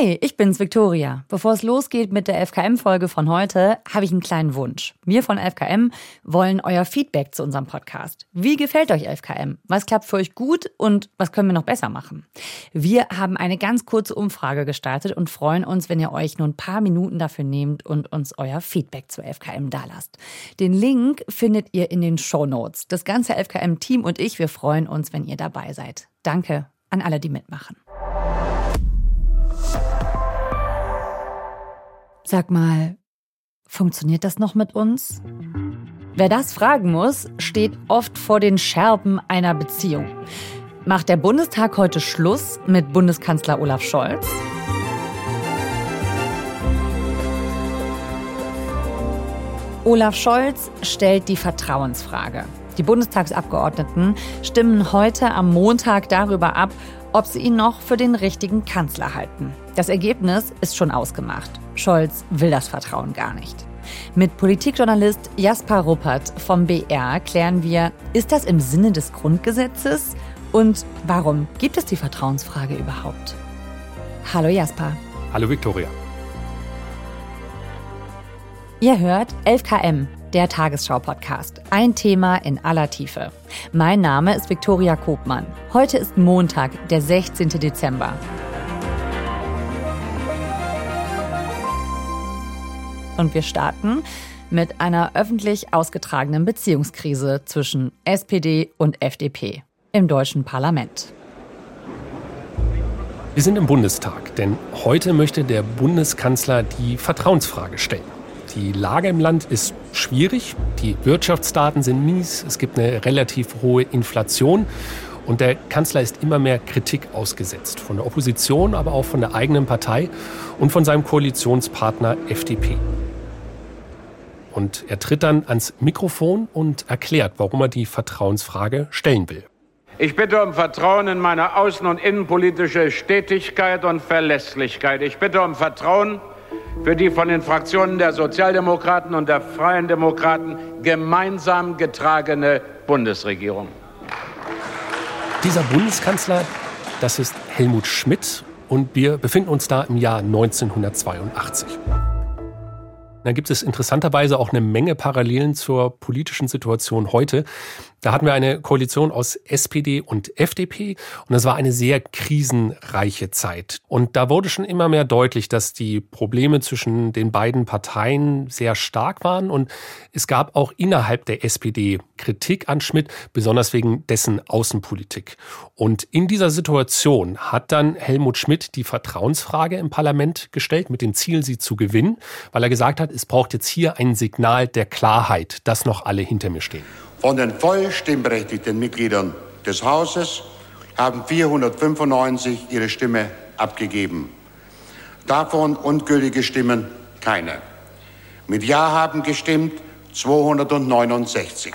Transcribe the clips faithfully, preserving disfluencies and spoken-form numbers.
Hi, ich bin's, Viktoria. Bevor es losgeht mit der F K M-Folge von heute, habe ich einen kleinen Wunsch. Wir von F K M wollen euer Feedback zu unserem Podcast. Wie gefällt euch F K M? Was klappt für euch gut und was können wir noch besser machen? Wir haben eine ganz kurze Umfrage gestartet und freuen uns, wenn ihr euch nur ein paar Minuten dafür nehmt und uns euer Feedback zu F K M dalasst. Den Link findet ihr in den Shownotes. Das ganze F K M-Team und ich, wir freuen uns, wenn ihr dabei seid. Danke an alle, die mitmachen. Sag mal, funktioniert das noch mit uns? Wer das fragen muss, steht oft vor den Scherben einer Beziehung. Macht der Bundestag heute Schluss mit Bundeskanzler Olaf Scholz? Olaf Scholz stellt die Vertrauensfrage. Die Bundestagsabgeordneten stimmen heute am Montag darüber ab, ob sie ihn noch für den richtigen Kanzler halten. Das Ergebnis ist schon ausgemacht. Scholz will das Vertrauen gar nicht. Mit Politikjournalist Jasper Ruppert vom B R klären wir, ist das im Sinne des Grundgesetzes? Und warum gibt es die Vertrauensfrage überhaupt? Hallo Jasper. Hallo Viktoria. Ihr hört elf K M, der Tagesschau-Podcast. Ein Thema in aller Tiefe. Mein Name ist Viktoria Kopmann. Heute ist Montag, der sechzehnten Dezember. Und wir starten mit einer öffentlich ausgetragenen Beziehungskrise zwischen S P D und F D P im deutschen Parlament. Wir sind im Bundestag, denn heute möchte der Bundeskanzler die Vertrauensfrage stellen. Die Lage im Land ist schwierig, die Wirtschaftsdaten sind mies, es gibt eine relativ hohe Inflation und der Kanzler ist immer mehr Kritik ausgesetzt. Von der Opposition, aber auch von der eigenen Partei und von seinem Koalitionspartner F D P. Und er tritt dann ans Mikrofon und erklärt, warum er die Vertrauensfrage stellen will. Ich bitte um Vertrauen in meine außen- und innenpolitische Stetigkeit und Verlässlichkeit. Ich bitte um Vertrauen für die von den Fraktionen der Sozialdemokraten und der Freien Demokraten gemeinsam getragene Bundesregierung. Dieser Bundeskanzler, das ist Helmut Schmidt und wir befinden uns da im Jahr neunzehnhundertzweiundachtzig. Dann gibt es interessanterweise auch eine Menge Parallelen zur politischen Situation heute. Da hatten wir eine Koalition aus S P D und F D P und es war eine sehr krisenreiche Zeit. Und da wurde schon immer mehr deutlich, dass die Probleme zwischen den beiden Parteien sehr stark waren und es gab auch innerhalb der S P D Kritik an Schmidt, besonders wegen dessen Außenpolitik. Und in dieser Situation hat dann Helmut Schmidt die Vertrauensfrage im Parlament gestellt, mit dem Ziel, sie zu gewinnen, weil er gesagt hat, es braucht jetzt hier ein Signal der Klarheit, dass noch alle hinter mir stehen. Von den voll stimmberechtigten Mitgliedern des Hauses haben vierhundertfünfundneunzig ihre Stimme abgegeben. Davon ungültige Stimmen keine. Mit Ja haben gestimmt zweihundertneunundsechzig.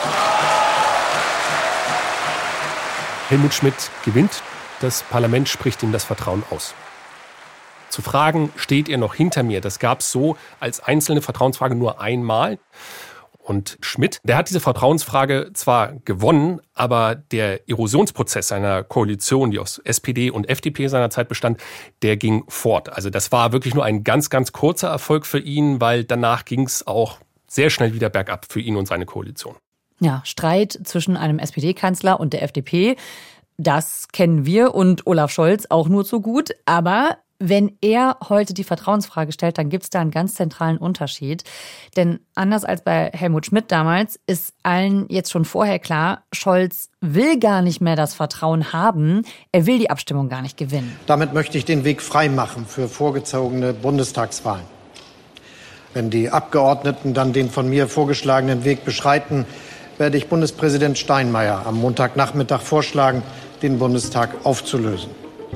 Helmut Schmidt gewinnt. Das Parlament spricht ihm das Vertrauen aus. Zu fragen, steht ihr noch hinter mir? Das gab es so als einzelne Vertrauensfrage nur einmal. Und Schmidt, der hat diese Vertrauensfrage zwar gewonnen, aber der Erosionsprozess seiner Koalition, die aus S P D und F D P seinerzeit bestand, der ging fort. Also das war wirklich nur ein ganz, ganz kurzer Erfolg für ihn, weil danach ging es auch sehr schnell wieder bergab für ihn und seine Koalition. Ja, Streit zwischen einem S P D-Kanzler und der F D P, das kennen wir und Olaf Scholz auch nur zu gut, aber wenn er heute die Vertrauensfrage stellt, dann gibt es da einen ganz zentralen Unterschied. Denn anders als bei Helmut Schmidt damals ist allen jetzt schon vorher klar, Scholz will gar nicht mehr das Vertrauen haben. Er will die Abstimmung gar nicht gewinnen. Damit möchte ich den Weg freimachen für vorgezogene Bundestagswahlen. Wenn die Abgeordneten dann den von mir vorgeschlagenen Weg beschreiten, werde ich Bundespräsident Steinmeier am Montagnachmittag vorschlagen, den Bundestag aufzulösen.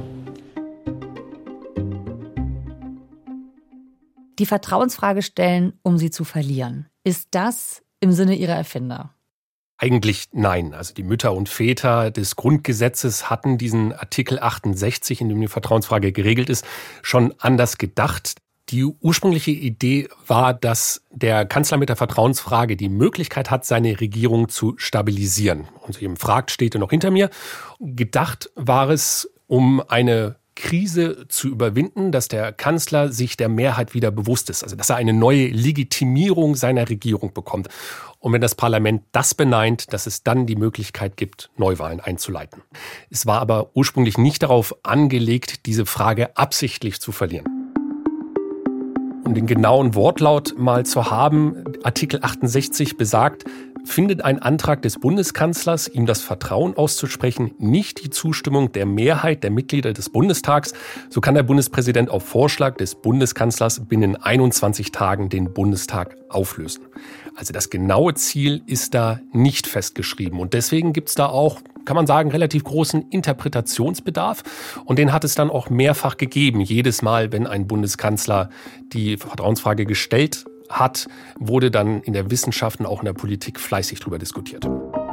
Die Vertrauensfrage stellen, um sie zu verlieren. Ist das im Sinne ihrer Erfinder? Eigentlich nein. Also die Mütter und Väter des Grundgesetzes hatten diesen Artikel achtundsechzig, in dem die Vertrauensfrage geregelt ist, schon anders gedacht. Die ursprüngliche Idee war, dass der Kanzler mit der Vertrauensfrage die Möglichkeit hat, seine Regierung zu stabilisieren. Und sich eben fragt, steht er noch hinter mir? Gedacht war es, um eine Krise zu überwinden, dass der Kanzler sich der Mehrheit wieder bewusst ist, also dass er eine neue Legitimierung seiner Regierung bekommt. Und wenn das Parlament das beneint, dass es dann die Möglichkeit gibt, Neuwahlen einzuleiten. Es war aber ursprünglich nicht darauf angelegt, diese Frage absichtlich zu verlieren. Um den genauen Wortlaut mal zu haben, Artikel achtundsechzig besagt, findet ein Antrag des Bundeskanzlers, ihm das Vertrauen auszusprechen, nicht die Zustimmung der Mehrheit der Mitglieder des Bundestags, so kann der Bundespräsident auf Vorschlag des Bundeskanzlers binnen einundzwanzig Tagen den Bundestag auflösen. Also das genaue Ziel ist da nicht festgeschrieben und deswegen gibt es da auch, kann man sagen, relativ großen Interpretationsbedarf und den hat es dann auch mehrfach gegeben. Jedes Mal, wenn ein Bundeskanzler die Vertrauensfrage gestellt hat, wurde dann in der Wissenschaft und auch in der Politik fleißig darüber diskutiert.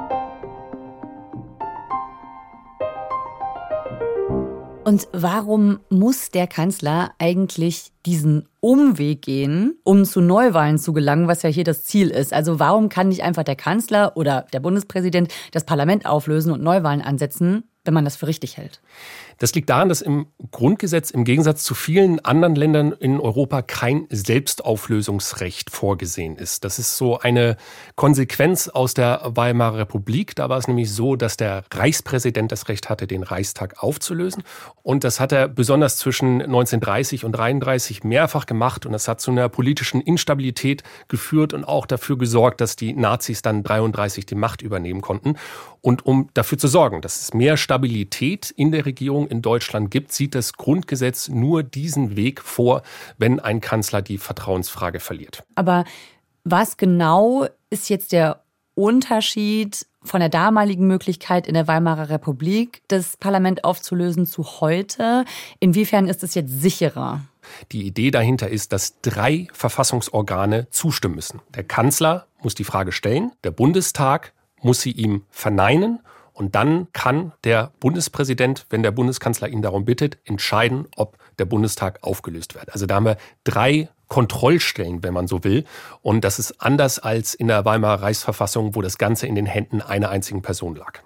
Und warum muss der Kanzler eigentlich diesen Umweg gehen, um zu Neuwahlen zu gelangen, was ja hier das Ziel ist? Also warum kann nicht einfach der Kanzler oder der Bundespräsident das Parlament auflösen und Neuwahlen ansetzen, wenn man das für richtig hält? Das liegt daran, dass im Grundgesetz im Gegensatz zu vielen anderen Ländern in Europa kein Selbstauflösungsrecht vorgesehen ist. Das ist so eine Konsequenz aus der Weimarer Republik. Da war es nämlich so, dass der Reichspräsident das Recht hatte, den Reichstag aufzulösen. Und das hat er besonders zwischen neunzehnhundertdreißig und neunzehnhundertdreiunddreißig mehrfach gemacht. Und das hat zu einer politischen Instabilität geführt und auch dafür gesorgt, dass die Nazis dann neunzehnhundertdreiunddreißig die Macht übernehmen konnten. Und um dafür zu sorgen, dass es mehr Stabilität in der Regierung in Deutschland gibt, sieht das Grundgesetz nur diesen Weg vor, wenn ein Kanzler die Vertrauensfrage verliert. Aber was genau ist jetzt der Unterschied von der damaligen Möglichkeit in der Weimarer Republik, das Parlament aufzulösen, zu heute? Inwiefern ist es jetzt sicherer? Die Idee dahinter ist, dass drei Verfassungsorgane zustimmen müssen. Der Kanzler muss die Frage stellen, der Bundestag muss sie ihm verneinen und dann kann der Bundespräsident, wenn der Bundeskanzler ihn darum bittet, entscheiden, ob der Bundestag aufgelöst wird. Also da haben wir drei Kontrollstellen, wenn man so will. Und das ist anders als in der Weimarer Reichsverfassung, wo das Ganze in den Händen einer einzigen Person lag.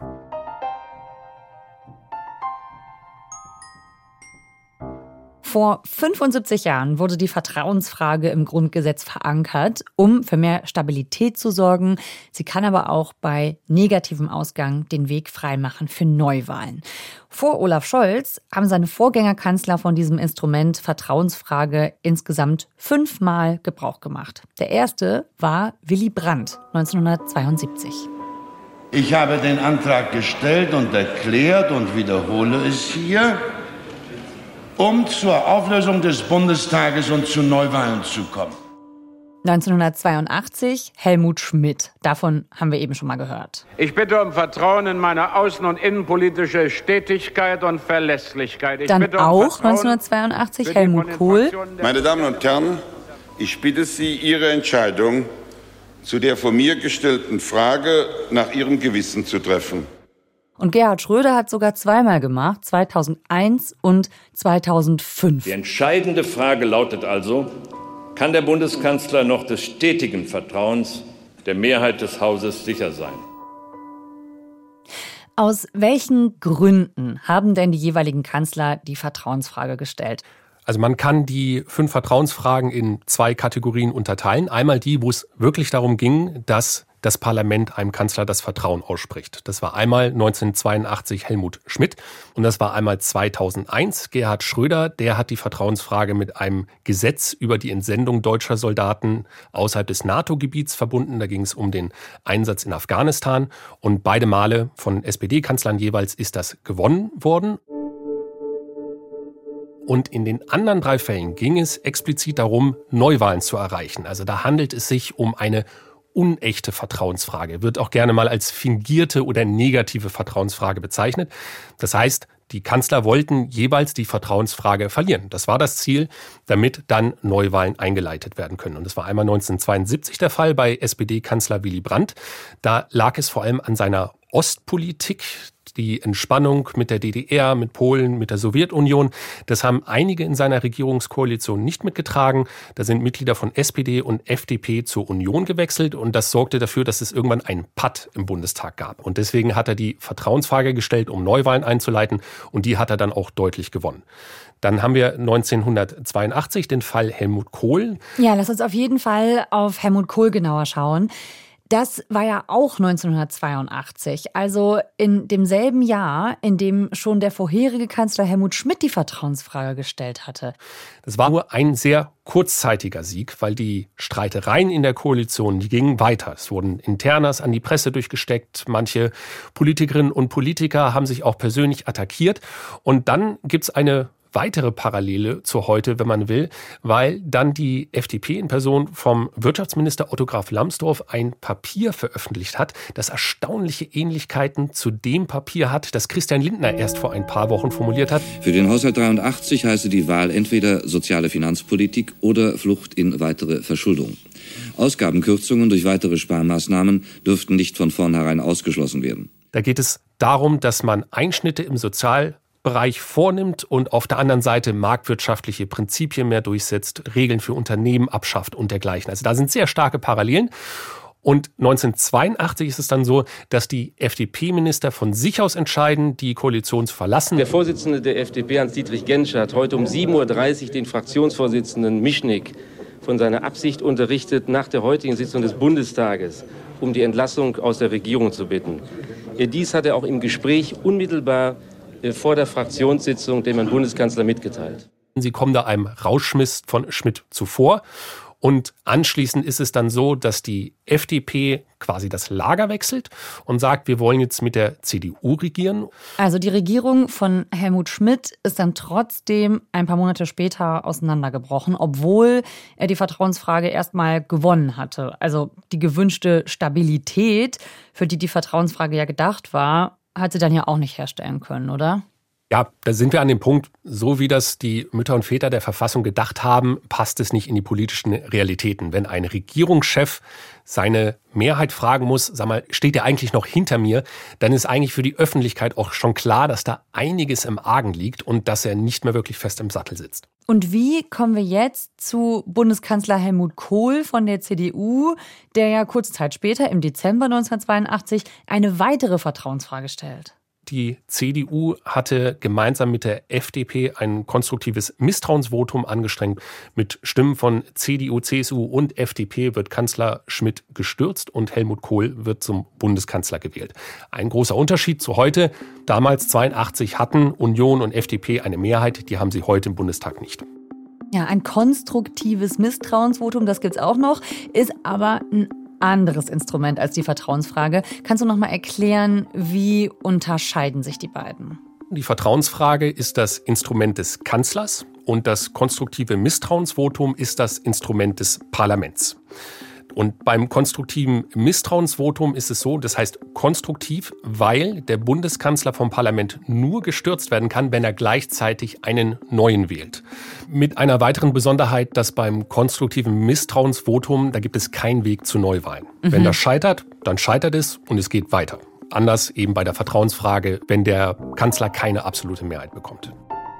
Vor fünfundsiebzig Jahren wurde die Vertrauensfrage im Grundgesetz verankert, um für mehr Stabilität zu sorgen. Sie kann aber auch bei negativem Ausgang den Weg freimachen für Neuwahlen. Vor Olaf Scholz haben seine Vorgängerkanzler von diesem Instrument Vertrauensfrage insgesamt fünfmal Gebrauch gemacht. Der erste war Willy Brandt neunzehnhundertzweiundsiebzig. Ich habe den Antrag gestellt und erklärt und wiederhole es hier, um zur Auflösung des Bundestages und zu Neuwahlen zu kommen. neunzehnhundertzweiundachtzig Helmut Schmidt. Davon haben wir eben schon mal gehört. Ich bitte um Vertrauen in meine außen- und innenpolitische Stetigkeit und Verlässlichkeit. Ich Dann bitte um auch Vertrauen neunzehnhundertzweiundachtzig Helmut Kohl. Meine Damen und Herren, ich bitte Sie, Ihre Entscheidung zu der von mir gestellten Frage nach Ihrem Gewissen zu treffen. Und Gerhard Schröder hat sogar zweimal gemacht, zweitausendeins und zweitausendfünf. Die entscheidende Frage lautet also, kann der Bundeskanzler noch des stetigen Vertrauens der Mehrheit des Hauses sicher sein? Aus welchen Gründen haben denn die jeweiligen Kanzler die Vertrauensfrage gestellt? Also man kann die fünf Vertrauensfragen in zwei Kategorien unterteilen. Einmal die, wo es wirklich darum ging, dass das Parlament einem Kanzler das Vertrauen ausspricht. Das war einmal neunzehnhundertzweiundachtzig Helmut Schmidt und das war einmal zweitausendeins Gerhard Schröder. Der hat die Vertrauensfrage mit einem Gesetz über die Entsendung deutscher Soldaten außerhalb des NATO-Gebiets verbunden. Da ging es um den Einsatz in Afghanistan und beide Male von S P D-Kanzlern jeweils ist das gewonnen worden. Und in den anderen drei Fällen ging es explizit darum, Neuwahlen zu erreichen. Also da handelt es sich um eine unechte Vertrauensfrage, wird auch gerne mal als fingierte oder negative Vertrauensfrage bezeichnet. Das heißt, die Kanzler wollten jeweils die Vertrauensfrage verlieren. Das war das Ziel, damit dann Neuwahlen eingeleitet werden können. Und das war einmal neunzehnhundertzweiundsiebzig der Fall bei S P D-Kanzler Willy Brandt. Da lag es vor allem an seiner Ostpolitik, die Entspannung mit der D D R, mit Polen, mit der Sowjetunion. Das haben einige in seiner Regierungskoalition nicht mitgetragen. Da sind Mitglieder von S P D und F D P zur Union gewechselt und das sorgte dafür, dass es irgendwann einen Patt im Bundestag gab. Und deswegen hat er die Vertrauensfrage gestellt, um Neuwahlen einzuleiten und die hat er dann auch deutlich gewonnen. Dann haben wir neunzehnhundertzweiundachtzig den Fall Helmut Kohl. Ja, lass uns auf jeden Fall auf Helmut Kohl genauer schauen. Das war ja auch neunzehnhundertzweiundachtzig, also in demselben Jahr, in dem schon der vorherige Kanzler Helmut Schmidt die Vertrauensfrage gestellt hatte. Das war nur ein sehr kurzzeitiger Sieg, weil die Streitereien in der Koalition, die gingen weiter. Es wurden Internas an die Presse durchgesteckt. Manche Politikerinnen und Politiker haben sich auch persönlich attackiert. Und dann gibt's eine weitere Parallele zu heute, wenn man will, weil dann die F D P in Person vom Wirtschaftsminister Otto Graf Lambsdorff ein Papier veröffentlicht hat, das erstaunliche Ähnlichkeiten zu dem Papier hat, das Christian Lindner erst vor ein paar Wochen formuliert hat. Für den Haushalt dreiundachtzig heiße die Wahl entweder soziale Finanzpolitik oder Flucht in weitere Verschuldung. Ausgabenkürzungen durch weitere Sparmaßnahmen dürften nicht von vornherein ausgeschlossen werden. Da geht es darum, dass man Einschnitte im Sozial Bereich vornimmt und auf der anderen Seite marktwirtschaftliche Prinzipien mehr durchsetzt, Regeln für Unternehmen abschafft und dergleichen. Also da sind sehr starke Parallelen. Und neunzehnhundertzweiundachtzig ist es dann so, dass die F D P-Minister von sich aus entscheiden, die Koalition zu verlassen. Der Vorsitzende der F D P, Hans-Dietrich Genscher, hat heute um sieben Uhr dreißig den Fraktionsvorsitzenden Michnik von seiner Absicht unterrichtet, nach der heutigen Sitzung des Bundestages um die Entlassung aus der Regierung zu bitten. Dies hat er auch im Gespräch unmittelbar vor der Fraktionssitzung dem Herrn Bundeskanzler mitgeteilt. Sie kommen da einem Rauschmiss von Schmidt zuvor. Und anschließend ist es dann so, dass die F D P quasi das Lager wechselt und sagt, wir wollen jetzt mit der C D U regieren. Also die Regierung von Helmut Schmidt ist dann trotzdem ein paar Monate später auseinandergebrochen, obwohl er die Vertrauensfrage erstmal gewonnen hatte. Also die gewünschte Stabilität, für die die Vertrauensfrage ja gedacht war, hat sie dann ja auch nicht herstellen können, oder? Ja, da sind wir an dem Punkt, so wie das die Mütter und Väter der Verfassung gedacht haben, passt es nicht in die politischen Realitäten. Wenn ein Regierungschef seine Mehrheit fragen muss, sag mal, steht er eigentlich noch hinter mir, dann ist eigentlich für die Öffentlichkeit auch schon klar, dass da einiges im Argen liegt und dass er nicht mehr wirklich fest im Sattel sitzt. Und wie kommen wir jetzt zu Bundeskanzler Helmut Kohl von der C D U, der ja kurze Zeit später, im Dezember neunzehnhundertzweiundachtzig, eine weitere Vertrauensfrage stellt? Die C D U hatte gemeinsam mit der F D P ein konstruktives Misstrauensvotum angestrengt. Mit Stimmen von C D U, C S U und F D P wird Kanzler Schmidt gestürzt und Helmut Kohl wird zum Bundeskanzler gewählt. Ein großer Unterschied zu heute. Damals zweiundachtzig hatten Union und F D P eine Mehrheit, die haben sie heute im Bundestag nicht. Ja, ein konstruktives Misstrauensvotum, das gibt's auch noch, ist aber ein anderes Instrument als die Vertrauensfrage. Kannst du noch mal erklären, wie unterscheiden sich die beiden? Die Vertrauensfrage ist das Instrument des Kanzlers und das konstruktive Misstrauensvotum ist das Instrument des Parlaments. Und beim konstruktiven Misstrauensvotum ist es so, das heißt konstruktiv, weil der Bundeskanzler vom Parlament nur gestürzt werden kann, wenn er gleichzeitig einen neuen wählt. Mit einer weiteren Besonderheit, dass beim konstruktiven Misstrauensvotum, da gibt es keinen Weg zu Neuwahlen. Mhm. Wenn das scheitert, dann scheitert es und es geht weiter. Anders eben bei der Vertrauensfrage, wenn der Kanzler keine absolute Mehrheit bekommt.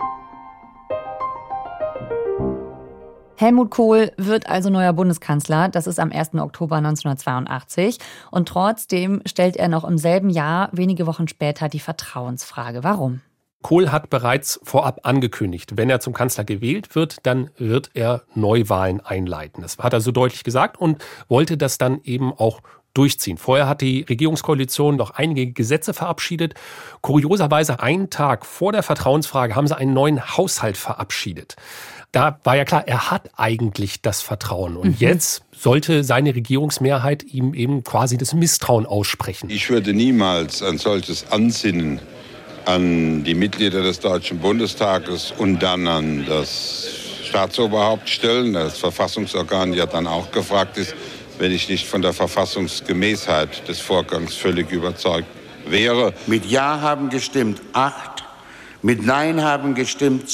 Helmut Kohl wird also neuer Bundeskanzler. Das ist am ersten Oktober neunzehnhundertzweiundachtzig. Und trotzdem stellt er noch im selben Jahr, wenige Wochen später, die Vertrauensfrage. Warum? Kohl hat bereits vorab angekündigt, wenn er zum Kanzler gewählt wird, dann wird er Neuwahlen einleiten. Das hat er so deutlich gesagt und wollte das dann eben auch durchziehen. Vorher hat die Regierungskoalition noch einige Gesetze verabschiedet. Kurioserweise einen Tag vor der Vertrauensfrage haben sie einen neuen Haushalt verabschiedet. Da war ja klar, er hat eigentlich das Vertrauen. Und mhm. jetzt sollte seine Regierungsmehrheit ihm eben quasi das Misstrauen aussprechen. Ich würde niemals ein solches Ansinnen an die Mitglieder des Deutschen Bundestages und dann an das Staatsoberhaupt stellen, das Verfassungsorgan ja dann auch gefragt ist, wenn ich nicht von der Verfassungsgemäßheit des Vorgangs völlig überzeugt wäre. Mit Ja haben gestimmt acht, mit Nein haben gestimmt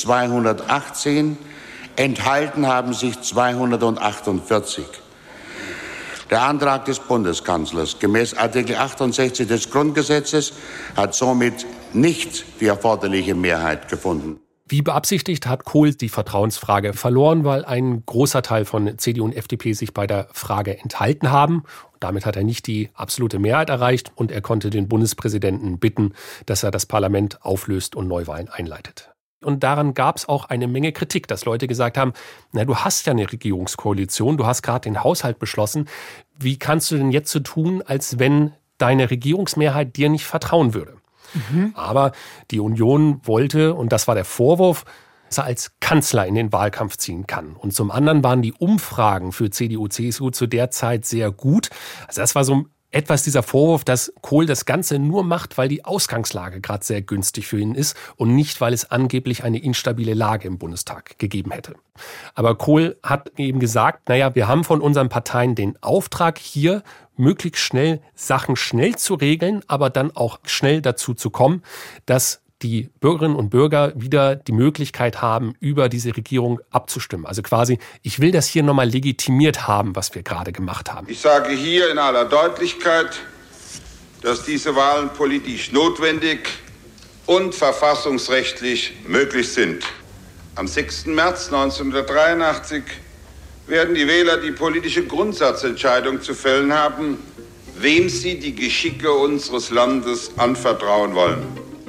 zweihundertachtzehn, enthalten haben sich zweihundertachtundvierzig. Der Antrag des Bundeskanzlers gemäß Artikel achtundsechzig des Grundgesetzes hat somit nicht die erforderliche Mehrheit gefunden. Wie beabsichtigt hat Kohl die Vertrauensfrage verloren, weil ein großer Teil von C D U und F D P sich bei der Frage enthalten haben. Damit hat er nicht die absolute Mehrheit erreicht und er konnte den Bundespräsidenten bitten, dass er das Parlament auflöst und Neuwahlen einleitet. Und daran gab es auch eine Menge Kritik, dass Leute gesagt haben, na, du hast ja eine Regierungskoalition, du hast gerade den Haushalt beschlossen. Wie kannst du denn jetzt so tun, als wenn deine Regierungsmehrheit dir nicht vertrauen würde? Mhm. Aber die Union wollte, und das war der Vorwurf, dass er als Kanzler in den Wahlkampf ziehen kann. Und zum anderen waren die Umfragen für C D U, C S U zu der Zeit sehr gut. Also das war so etwas dieser Vorwurf, dass Kohl das Ganze nur macht, weil die Ausgangslage gerade sehr günstig für ihn ist und nicht, weil es angeblich eine instabile Lage im Bundestag gegeben hätte. Aber Kohl hat eben gesagt, naja, wir haben von unseren Parteien den Auftrag hier, möglichst schnell Sachen schnell zu regeln, aber dann auch schnell dazu zu kommen, dass die Bürgerinnen und Bürger wieder die Möglichkeit haben, über diese Regierung abzustimmen. Also quasi, ich will das hier nochmal legitimiert haben, was wir gerade gemacht haben. Ich sage hier in aller Deutlichkeit, dass diese Wahlen politisch notwendig und verfassungsrechtlich möglich sind. Am sechsten März neunzehnhundertdreiundachtzig werden die Wähler die politische Grundsatzentscheidung zu fällen haben, wem sie die Geschicke unseres Landes anvertrauen wollen.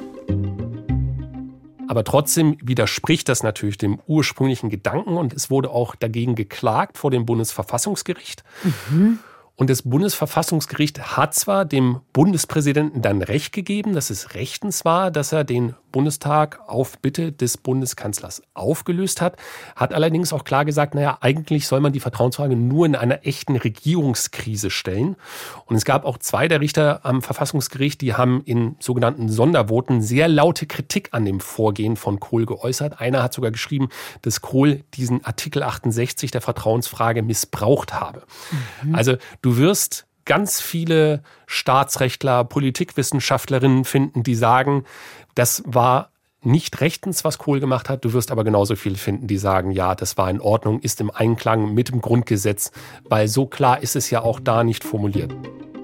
Aber trotzdem widerspricht das natürlich dem ursprünglichen Gedanken und es wurde auch dagegen geklagt vor dem Bundesverfassungsgericht. Mhm. Und das Bundesverfassungsgericht hat zwar dem Bundespräsidenten dann Recht gegeben, dass es rechtens war, dass er den Bundestag auf Bitte des Bundeskanzlers aufgelöst hat, hat allerdings auch klar gesagt, naja, eigentlich soll man die Vertrauensfrage nur in einer echten Regierungskrise stellen. Und es gab auch zwei der Richter am Verfassungsgericht, die haben in sogenannten Sondervoten sehr laute Kritik an dem Vorgehen von Kohl geäußert. Einer hat sogar geschrieben, dass Kohl diesen Artikel achtundsechzig der Vertrauensfrage missbraucht habe. Mhm. Also du wirst ganz viele Staatsrechtler, Politikwissenschaftlerinnen finden, die sagen, das war nicht rechtens, was Kohl gemacht hat. Du wirst aber genauso viele finden, die sagen, ja, das war in Ordnung, ist im Einklang mit dem Grundgesetz, weil so klar ist es ja auch da nicht formuliert.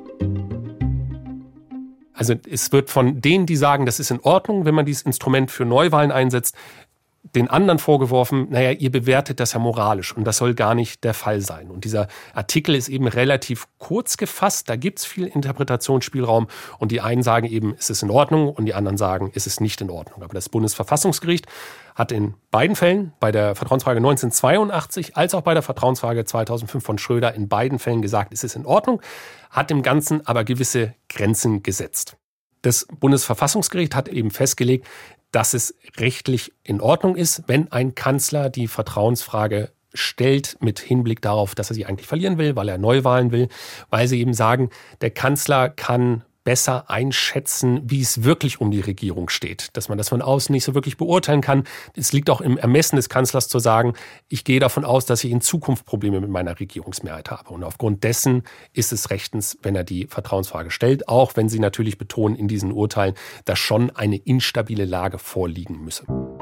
Also es wird von denen, die sagen, das ist in Ordnung, wenn man dieses Instrument für Neuwahlen einsetzt, den anderen vorgeworfen, naja, ihr bewertet das ja moralisch und das soll gar nicht der Fall sein. Und dieser Artikel ist eben relativ kurz gefasst, da gibt es viel Interpretationsspielraum und die einen sagen eben, es ist in Ordnung und die anderen sagen, es ist nicht in Ordnung. Aber das Bundesverfassungsgericht hat in beiden Fällen, bei der Vertrauensfrage neunzehnhundertzweiundachtzig als auch bei der Vertrauensfrage zweitausendfünf von Schröder, in beiden Fällen gesagt, es ist in Ordnung, hat dem Ganzen aber gewisse Grenzen gesetzt. Das Bundesverfassungsgericht hat eben festgelegt, dass es rechtlich in Ordnung ist, wenn ein Kanzler die Vertrauensfrage stellt mit Hinblick darauf, dass er sie eigentlich verlieren will, weil er Neuwahlen will, weil sie eben sagen, der Kanzler kann besser einschätzen, wie es wirklich um die Regierung steht. Dass man das von außen nicht so wirklich beurteilen kann. Es liegt auch im Ermessen des Kanzlers zu sagen, ich gehe davon aus, dass ich in Zukunft Probleme mit meiner Regierungsmehrheit habe. Und aufgrund dessen ist es rechtens, wenn er die Vertrauensfrage stellt, auch wenn sie natürlich betonen in diesen Urteilen, dass schon eine instabile Lage vorliegen müsse.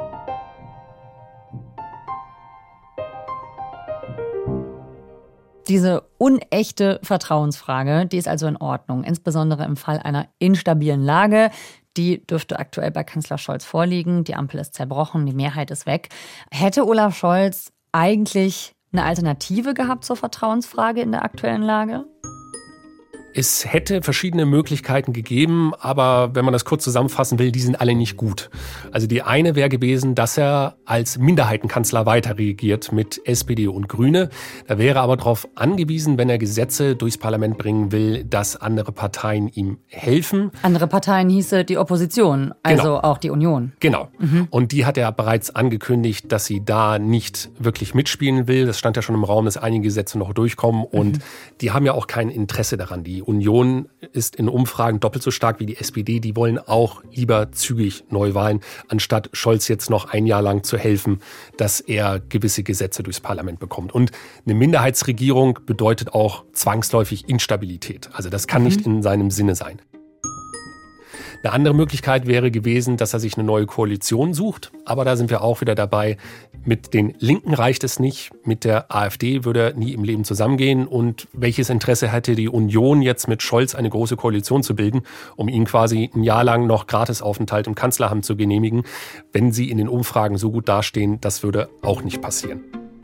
Diese unechte Vertrauensfrage, die ist also in Ordnung, insbesondere im Fall einer instabilen Lage. Die dürfte aktuell bei Kanzler Scholz vorliegen. Die Ampel ist zerbrochen, die Mehrheit ist weg. Hätte Olaf Scholz eigentlich eine Alternative gehabt zur Vertrauensfrage in der aktuellen Lage? Es hätte verschiedene Möglichkeiten gegeben, aber wenn man das kurz zusammenfassen will, die sind alle nicht gut. Also die eine wäre gewesen, dass er als Minderheitenkanzler weiter regiert mit S P D und Grüne. Da wäre aber darauf angewiesen, wenn er Gesetze durchs Parlament bringen will, dass andere Parteien ihm helfen. Andere Parteien hieße die Opposition, also genau. Auch die Union. Genau. Mhm. Und die hat er bereits angekündigt, dass sie da nicht wirklich mitspielen will. Das stand ja schon im Raum, dass einige Gesetze noch durchkommen. Und mhm. die haben ja auch kein Interesse daran. Die Union ist in Umfragen doppelt so stark wie die S P D. Die wollen auch lieber zügig Neuwahlen, anstatt Scholz jetzt noch ein Jahr lang zu helfen, dass er gewisse Gesetze durchs Parlament bekommt. Und eine Minderheitsregierung bedeutet auch zwangsläufig Instabilität. Also das kann mhm. nicht in seinem Sinne sein. Eine andere Möglichkeit wäre gewesen, dass er sich eine neue Koalition sucht. Aber da sind wir auch wieder dabei. Mit den Linken reicht es nicht. Mit der AfD würde er nie im Leben zusammengehen. Und welches Interesse hätte die Union jetzt mit Scholz eine große Koalition zu bilden, um ihn quasi ein Jahr lang noch Gratisaufenthalt im Kanzleramt zu genehmigen, wenn sie in den Umfragen so gut dastehen? Das würde auch nicht passieren.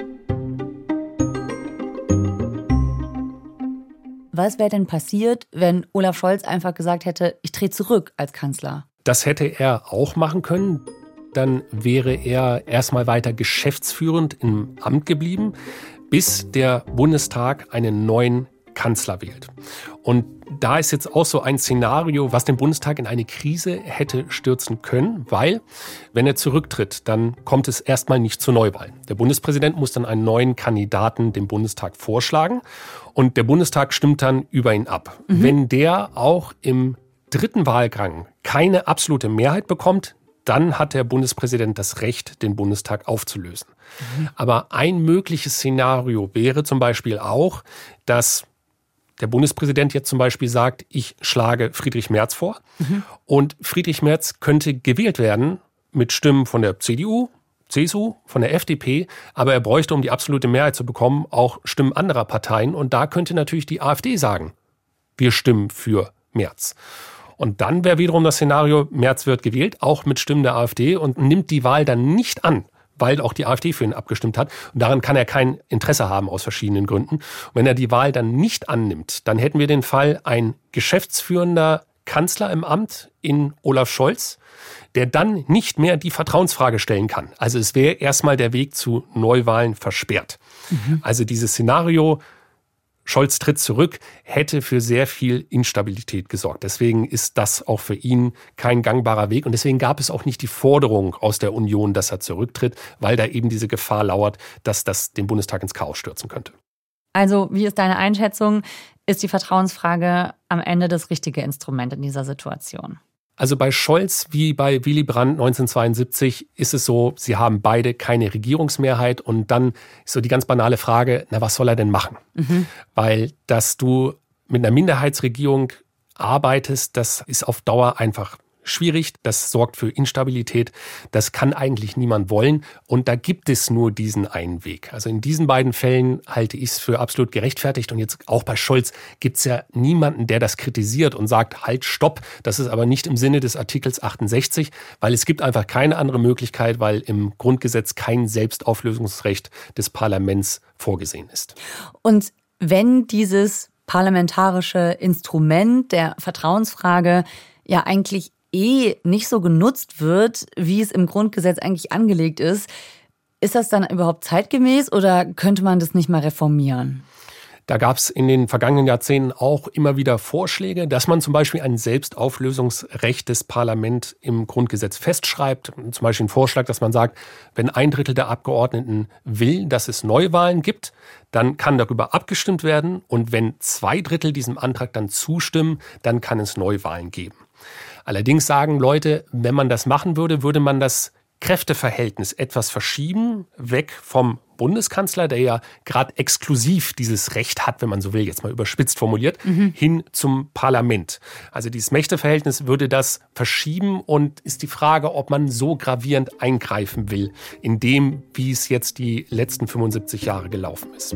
Was wäre denn passiert, wenn Olaf Scholz einfach gesagt hätte, ich trete zurück als Kanzler? Das hätte er auch machen können. Dann wäre er erstmal weiter geschäftsführend im Amt geblieben, bis der Bundestag einen neuen Kanzler wählt. Und da ist jetzt auch so ein Szenario, was den Bundestag in eine Krise hätte stürzen können, weil, wenn er zurücktritt, dann kommt es erstmal nicht zu Neuwahlen. Der Bundespräsident muss dann einen neuen Kandidaten dem Bundestag vorschlagen und der Bundestag stimmt dann über ihn ab. Mhm. Wenn der auch im dritten Wahlgang keine absolute Mehrheit bekommt, dann hat der Bundespräsident das Recht, den Bundestag aufzulösen. Mhm. Aber ein mögliches Szenario wäre zum Beispiel auch, dass der Bundespräsident jetzt zum Beispiel sagt, ich schlage Friedrich Merz vor. Mhm. Und Friedrich Merz könnte gewählt werden mit Stimmen von der C D U, C S U, von der F D P. Aber er bräuchte, um die absolute Mehrheit zu bekommen, auch Stimmen anderer Parteien. Und da könnte natürlich die AfD sagen, wir stimmen für Merz. Und dann wäre wiederum das Szenario, Merz wird gewählt, auch mit Stimmen der AfD und nimmt die Wahl dann nicht an, weil auch die AfD für ihn abgestimmt hat. Und daran kann er kein Interesse haben aus verschiedenen Gründen. Und wenn er die Wahl dann nicht annimmt, dann hätten wir den Fall, ein geschäftsführender Kanzler im Amt in Olaf Scholz, der dann nicht mehr die Vertrauensfrage stellen kann. Also es wäre erstmal der Weg zu Neuwahlen versperrt. Mhm. Also dieses Szenario, Scholz tritt zurück, hätte für sehr viel Instabilität gesorgt. Deswegen ist das auch für ihn kein gangbarer Weg. Und deswegen gab es auch nicht die Forderung aus der Union, dass er zurücktritt, weil da eben diese Gefahr lauert, dass das den Bundestag ins Chaos stürzen könnte. Also, wie ist deine Einschätzung? Ist die Vertrauensfrage am Ende das richtige Instrument in dieser Situation? Also bei Scholz wie bei Willy Brandt neunzehnhundertzweiundsiebzig ist es so, sie haben beide keine Regierungsmehrheit und dann ist so die ganz banale Frage, na, was soll er denn machen? Mhm. Weil, dass du mit einer Minderheitsregierung arbeitest, das ist auf Dauer einfach schwierig, das sorgt für Instabilität, das kann eigentlich niemand wollen und da gibt es nur diesen einen Weg. Also in diesen beiden Fällen halte ich es für absolut gerechtfertigt und jetzt auch bei Scholz gibt es ja niemanden, der das kritisiert und sagt, halt, stopp, das ist aber nicht im Sinne des Artikels achtundsechzig, weil es gibt einfach keine andere Möglichkeit, weil im Grundgesetz kein Selbstauflösungsrecht des Parlaments vorgesehen ist. Und wenn dieses parlamentarische Instrument der Vertrauensfrage ja eigentlich eh nicht so genutzt wird, wie es im Grundgesetz eigentlich angelegt ist, ist das dann überhaupt zeitgemäß oder könnte man das nicht mal reformieren? Da gab es in den vergangenen Jahrzehnten auch immer wieder Vorschläge, dass man zum Beispiel ein Selbstauflösungsrecht des Parlaments im Grundgesetz festschreibt. Zum Beispiel ein Vorschlag, dass man sagt, wenn ein Drittel der Abgeordneten will, dass es Neuwahlen gibt, dann kann darüber abgestimmt werden. Und wenn zwei Drittel diesem Antrag dann zustimmen, dann kann es Neuwahlen geben. Allerdings sagen Leute, wenn man das machen würde, würde man das Kräfteverhältnis etwas verschieben, weg vom Bundeskanzler, der ja gerade exklusiv dieses Recht hat, wenn man so will, jetzt mal überspitzt formuliert, mhm. hin zum Parlament. Also dieses Mächteverhältnis würde das verschieben und ist die Frage, ob man so gravierend eingreifen will, in dem, wie es jetzt die letzten fünfundsiebzig Jahre gelaufen ist.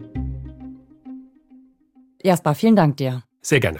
Jasper, vielen Dank dir. Sehr gerne.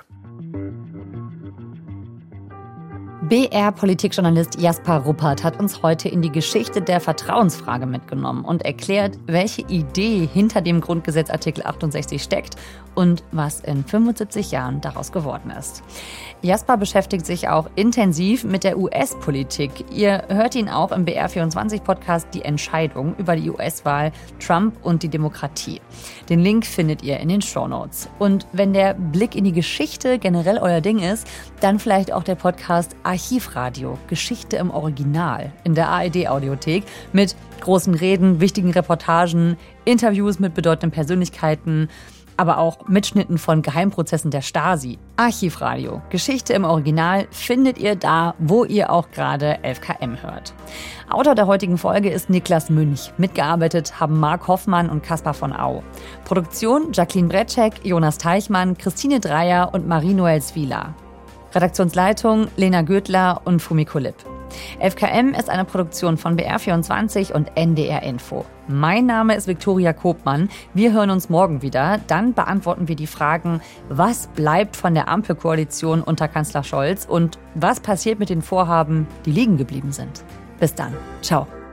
B R-Politikjournalist Jasper Ruppert hat uns heute in die Geschichte der Vertrauensfrage mitgenommen und erklärt, welche Idee hinter dem Grundgesetz Artikel achtundsechzig steckt und was in fünfundsiebzig Jahren daraus geworden ist. Jasper beschäftigt sich auch intensiv mit der U S-Politik. Ihr hört ihn auch im B R vierundzwanzig-Podcast Die Entscheidung über die U S-Wahl, Trump und die Demokratie. Den Link findet ihr in den Shownotes. Und wenn der Blick in die Geschichte generell euer Ding ist, dann vielleicht auch der Podcast Archivradio, Geschichte im Original in der A R D-Audiothek mit großen Reden, wichtigen Reportagen, Interviews mit bedeutenden Persönlichkeiten, aber auch Mitschnitten von Geheimprozessen der Stasi. Archivradio, Geschichte im Original findet ihr da, wo ihr auch gerade elf K M hört. Autor der heutigen Folge ist Niklas Münch. Mitgearbeitet haben Marc Hoffmann und Kaspar von Au. Produktion Jacqueline Bretschek, Jonas Teichmann, Christine Dreier und Marie-Noël Svila. Redaktionsleitung Lena Gödler und Fumiko Lipp. F K M ist eine Produktion von B R vierundzwanzig und N D R Info. Mein Name ist Viktoria Kopmann. Wir hören uns morgen wieder. Dann beantworten wir die Fragen, was bleibt von der Ampelkoalition unter Kanzler Scholz und was passiert mit den Vorhaben, die liegen geblieben sind. Bis dann. Ciao.